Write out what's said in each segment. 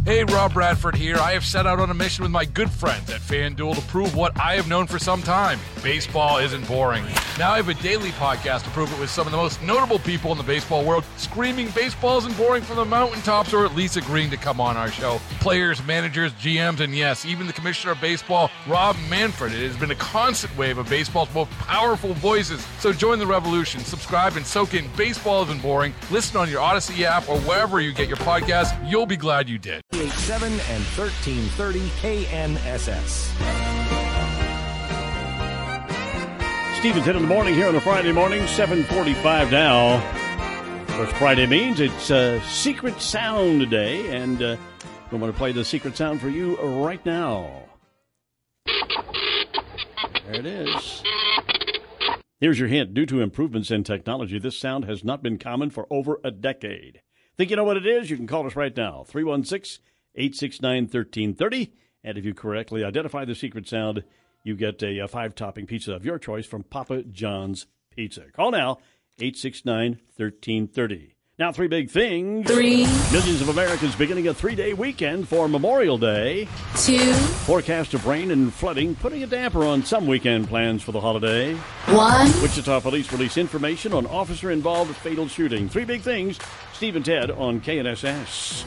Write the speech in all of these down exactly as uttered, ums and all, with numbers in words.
Hey, Rob Bradford here. I have set out on a mission with my good friends at FanDuel to prove what I have known for some time. Baseball isn't boring. Now I have a daily podcast to prove it with some of the most notable people in the baseball world, screaming baseball isn't boring from the mountaintops, or at least agreeing to come on our show. Players, managers, G Ms, and yes, even the commissioner of baseball, Rob Manfred. It has been a constant wave of baseball's most powerful voices. So join the revolution. Subscribe and soak in Baseball Isn't Boring. Listen on your Odyssey app or wherever you get your podcasts. You'll be glad you did. eight seven and thirteen thirty K N S S. Stephen ten in the morning here on a Friday morning, seven forty-five now. What Friday means, it's uh, Secret Sound today, and uh, we want to play the Secret Sound for you right now. There it is. Here's your hint. Due to improvements in technology, this sound has not been common for over a decade. Think you know what it is? You can call us right now, three one six, eight six nine, one three three zero. And if you correctly identify the secret sound, you get a, a five-topping pizza of your choice from Papa John's Pizza. Call now, eight six nine, one three three zero. Now, three big things. Three. Millions of Americans beginning a three-day weekend for Memorial Day. Two. Forecast of rain and flooding, putting a damper on some weekend plans for the holiday. One. Wichita police release information on officer-involved fatal shooting. Three big things. Steve and Ted on K N S S.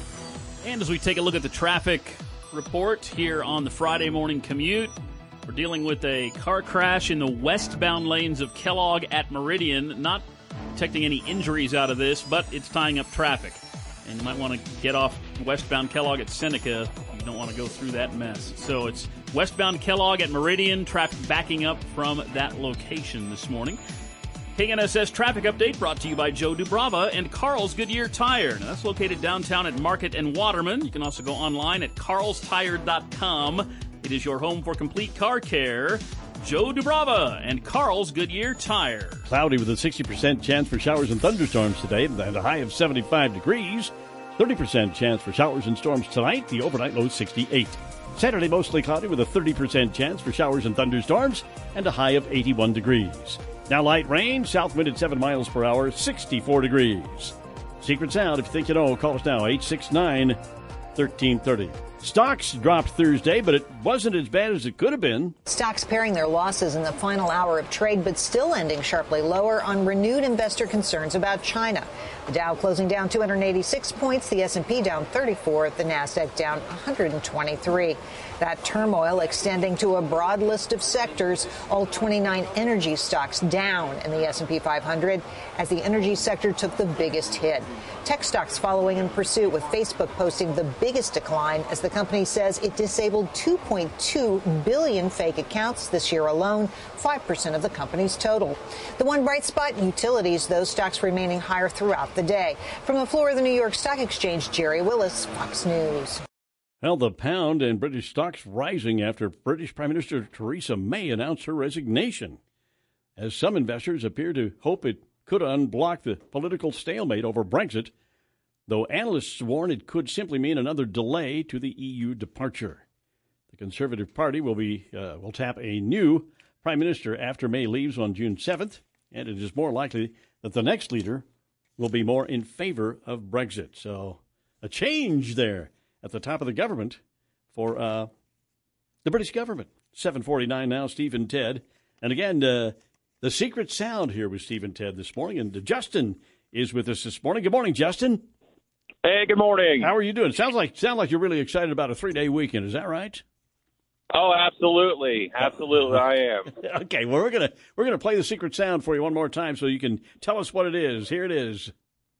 And as we take a look at the traffic report here on the Friday morning commute, we're dealing with a car crash in the westbound lanes of Kellogg at Meridian. Not detecting any injuries out of this, but it's tying up traffic. And you might want to get off westbound Kellogg at Seneca. You don't want to go through that mess. So it's westbound Kellogg at Meridian, traffic backing up from that location this morning. K N S S traffic update brought to you by Joe Dubrava and Carl's Goodyear Tire. Now, that's located downtown at Market and Waterman. You can also go online at carls tire dot com. It is your home for complete car care. Joe Dubrava and Carl's Goodyear Tire. Cloudy with a sixty percent chance for showers and thunderstorms today, and a high of seventy-five degrees. thirty percent chance for showers and storms tonight. The overnight low sixty-eight. Saturday mostly cloudy with a thirty percent chance for showers and thunderstorms and a high of eighty-one degrees. Now light rain, south wind at seven miles per hour, sixty-four degrees. Secret Sound, if you think you know, call us now, eight six nine, one three three zero. Stocks dropped Thursday, but it wasn't as bad as it could have been. Stocks paring their losses in the final hour of trade, but still ending sharply lower on renewed investor concerns about China. The Dow closing down two hundred eighty-six points, the S and P down thirty-four, the Nasdaq down one hundred twenty-three. That turmoil extending to a broad list of sectors, all twenty-nine energy stocks down in the S and P five hundred as the energy sector took the biggest hit. Tech stocks following in pursuit, with Facebook posting the biggest decline as the company says it disabled two point two billion fake accounts this year alone, five percent of the company's total. The one bright spot, utilities, those stocks remaining higher throughout the day. From the floor of the New York Stock Exchange, Jerry Willis, Fox News. Well, the pound and British stocks rising after British Prime Minister Theresa May announced her resignation, as some investors appear to hope it could unblock the political stalemate over Brexit, though analysts warn it could simply mean another delay to the E U departure. The Conservative Party will be uh, will tap a new prime minister after May leaves on June seventh, and it is more likely that the next leader will be more in favor of Brexit. So a change there at the top of the government for uh, the British government. seven forty-nine now, Steve and Ted. And again, uh, the secret sound here with Steve and Ted this morning. And uh, Justin is with us this morning. Good morning, Justin. Hey, good morning. How are you doing? Sounds like sound like you're really excited about a three-day weekend. Is that right? Oh, absolutely. Absolutely, I am. Okay, well, we're going to we're gonna play the secret sound for you one more time so you can tell us what it is. Here it is.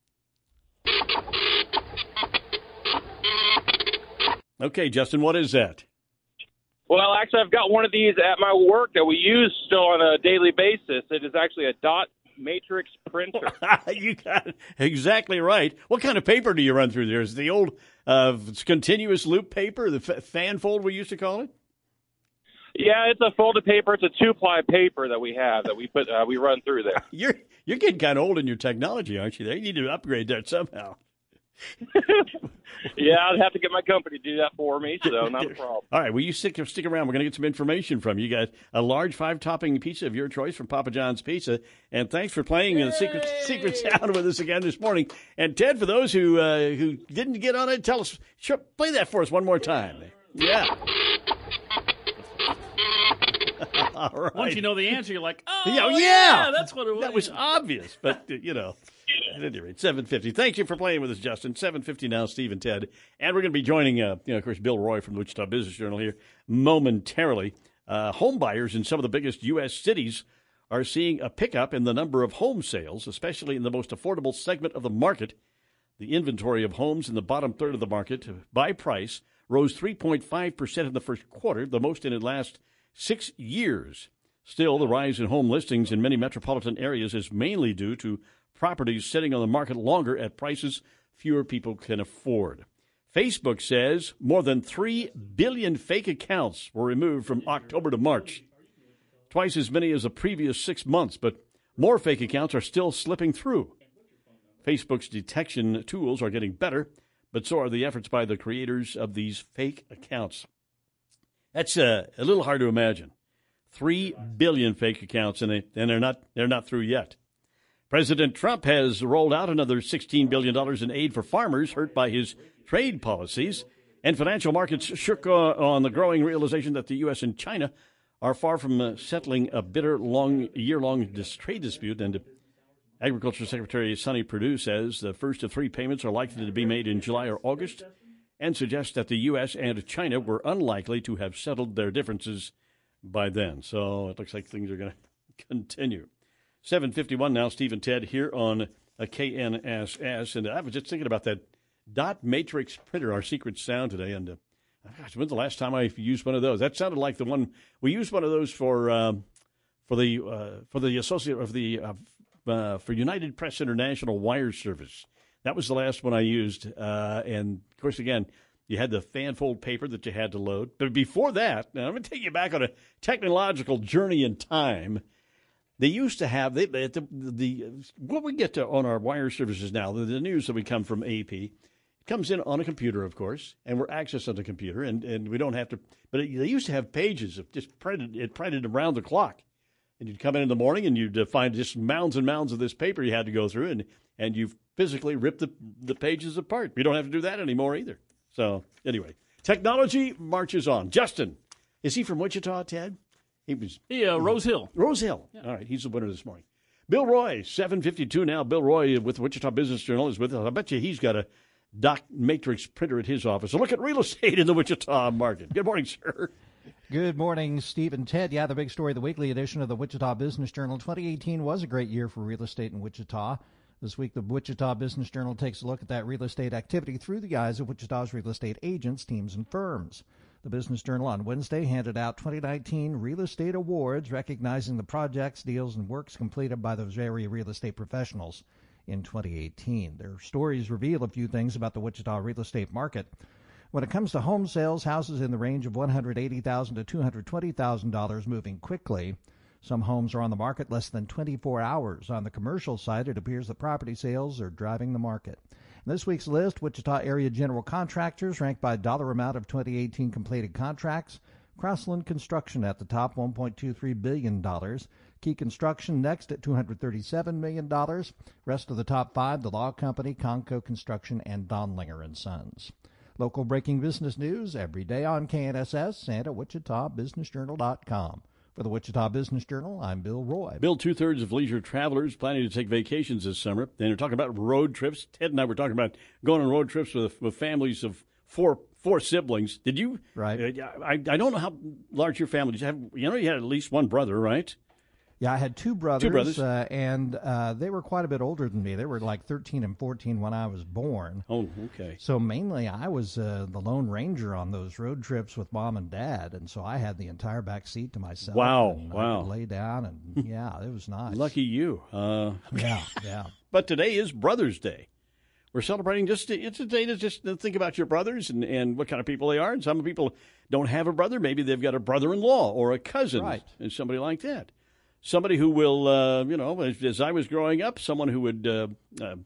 Okay, Justin, what is that? Well, actually, I've got one of these at my work that we use still on a daily basis. It is actually a dot matrix printer. You got it exactly right. What kind of paper do you run through there? Is it the old uh, continuous loop paper, the f- fan fold we used to call it? Yeah, it's a folded paper. It's a two-ply paper that we have that we put uh, we run through there. You're you're getting kind of old in your technology, aren't you? There, you need to upgrade that somehow. Yeah, I'd have to get my company to do that for me, so not a problem. All right, well, you stick, stick around. We're going to get some information from you. You got a large five-topping pizza of your choice from Papa John's Pizza. And thanks for playing the secret secret sound with us again this morning. And, Ted, for those who uh, who didn't get on it, tell us, sure, play that for us one more time. Yeah. All right. Once you know the answer, you're like, oh, yeah, yeah, yeah. that's what it was. That was obvious, but, uh, you know. At any rate, seven fifty. Thank you for playing with us, Justin. seven fifty now, Steve and Ted. And we're going to be joining, uh, you know, of course, Bill Roy from the Wichita Business Journal here momentarily. Uh, home buyers in some of the biggest U S cities are seeing a pickup in the number of home sales, especially in the most affordable segment of the market. The inventory of homes in the bottom third of the market by price rose three point five percent in the first quarter, the most in the last six years. Still, the rise in home listings in many metropolitan areas is mainly due to properties sitting on the market longer at prices fewer people can afford. Facebook says more than three billion fake accounts were removed from October to March, twice as many as the previous six months, but more fake accounts are still slipping through. Facebook's detection tools are getting better, but so are the efforts by the creators of these fake accounts. That's uh, a little hard to imagine. Three billion fake accounts, and, they, and they're not they're not through yet. President Trump has rolled out another sixteen billion dollars in aid for farmers hurt by his trade policies, and financial markets shook uh, on the growing realization that the U S and China are far from uh, settling a bitter, long, year-long dis- trade dispute. And Agriculture Secretary Sonny Perdue says the first of three payments are likely to be made in July or August, and suggests that the U S and China were unlikely to have settled their differences by then. So it looks like things are going to continue. seven fifty-one now, Steve and Ted here on a K N S S. And I was just thinking about that dot matrix printer, our secret sound today. And uh, gosh, when's the last time I used one of those? That sounded like the one we used one of those for um, for the uh, for the associate of the uh, uh, for United Press International wire service. That was the last one I used. Uh, and of course, again, you had the fanfold paper that you had to load. But before that, now I'm going to take you back on a technological journey in time. They used to have they, the, the what we get to on our wire services now, the, the news that we come from A P, it comes in on a computer, of course, and we're accessing the computer, and, and we don't have to. But it, they used to have pages of just printed, it printed around the clock, and you'd come in in the morning and you'd uh, find just mounds and mounds of this paper you had to go through, and and you physically rip the the pages apart. We don't have to do that anymore either. So anyway, technology marches on. Justin, is he from Wichita, Ted? He was Yeah, Rose Hill. Rose Hill. Yeah. All right, he's the winner this morning. Bill Roy, seven fifty-two now. Bill Roy with the Wichita Business Journal is with us. I bet you he's got a dot matrix printer at his office. So look at real estate in the Wichita market. Good morning, sir. Good morning, Steve and Ted. Yeah, the big story, the weekly edition of the Wichita Business Journal. twenty eighteen was a great year for real estate in Wichita. This week, the Wichita Business Journal takes a look at that real estate activity through the eyes of Wichita's real estate agents, teams, and firms. The Business Journal on Wednesday handed out twenty nineteen Real Estate Awards, recognizing the projects, deals, and works completed by those very real estate professionals in twenty eighteen. Their stories reveal a few things about the Wichita real estate market. When it comes to home sales, houses in the range of one hundred eighty thousand dollars to two hundred twenty thousand dollars moving quickly. Some homes are on the market less than twenty-four hours. On the commercial side, it appears that property sales are driving the market. In this week's list, Wichita area general contractors ranked by dollar amount of twenty eighteen completed contracts. Crossland Construction at the top, one point two three billion dollars. Key Construction next at two hundred thirty-seven million dollars. Rest of the top five, the Law Company, Conco Construction, and Donlinger and Sons. Local breaking business news every day on K N S S and at Wichita Business Journal dot com. For the Wichita Business Journal, I'm Bill Roy. Bill, two-thirds of leisure travelers planning to take vacations this summer. And they're talking about road trips. Ted and I were talking about going on road trips with, with families of four four siblings. Did you? Right. Uh, I, I don't know how large your family is. You, have, you know you had at least one brother, right? Yeah, I had two brothers, two brothers. Uh, and uh, they were quite a bit older than me. They were like thirteen and fourteen when I was born. Oh, okay. So mainly I was uh, the Lone Ranger on those road trips with Mom and Dad, and so I had the entire back seat to myself. Wow, and wow. I could lay down, and yeah, it was nice. Lucky you. Uh, yeah, yeah. But today is Brothers' Day. We're celebrating just, it's a day to just think about your brothers and, and what kind of people they are. And some people don't have a brother. Maybe they've got a brother-in-law or a cousin, right, and somebody like that. Somebody who will, uh, you know, as, as I was growing up, someone who would uh, uh,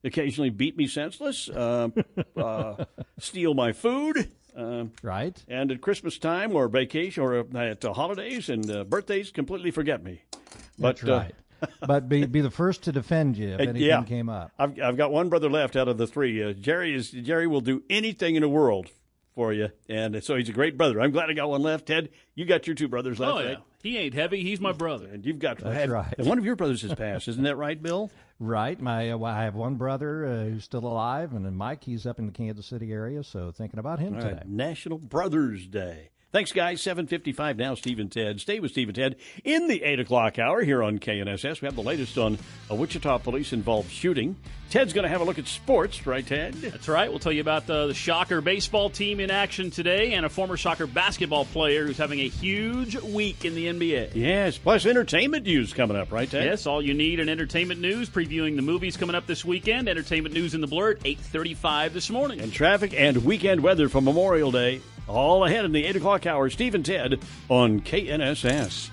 occasionally beat me senseless, uh, uh, steal my food. Uh, right. And at Christmas time or vacation or at uh, holidays and uh, birthdays, completely forget me. But, That's right. Uh, but be be the first to defend you if anything yeah, came up. I've I've got one brother left out of the three. Uh, Jerry is Jerry will do anything in the world for you, and so he's a great brother. I'm glad I got one left. Ted, you got your two brothers left, oh, yeah. right? He ain't heavy. He's my brother. And you've got That's have, right. And one of your brothers has passed, isn't that right, Bill? Right. My uh, I have one brother uh, who's still alive, and then Mike, he's up in the Kansas City area, so thinking about him All today. right. National Brothers Day. Thanks, guys. seven fifty-five now, Steve and Ted. Stay with Steve and Ted in the eight o'clock hour here on K N S S. We have the latest on a Wichita police-involved shooting. Ted's going to have a look at sports, right, Ted? That's right. We'll tell you about the, the Shocker baseball team in action today and a former Shocker basketball player who's having a huge week in the N B A. Yes, plus entertainment news coming up, right, Ted? Yes, all you need in entertainment news, previewing the movies coming up this weekend. Entertainment news in the Blur at eight thirty-five this morning. And traffic and weekend weather for Memorial Day. All ahead in the eight o'clock hour. Steve and Ted on K N S S.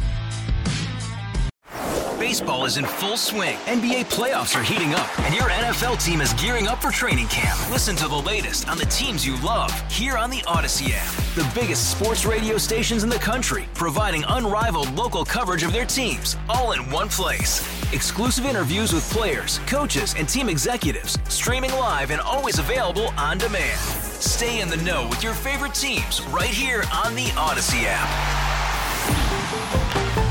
Baseball is in full swing. N B A playoffs are heating up, and your N F L team is gearing up for training camp. Listen to the latest on the teams you love here on the Odyssey app. The biggest sports radio stations in the country, providing unrivaled local coverage of their teams, all in one place. Exclusive interviews with players, coaches, and team executives, streaming live and always available on demand. Stay in the know with your favorite teams right here on the Odyssey app.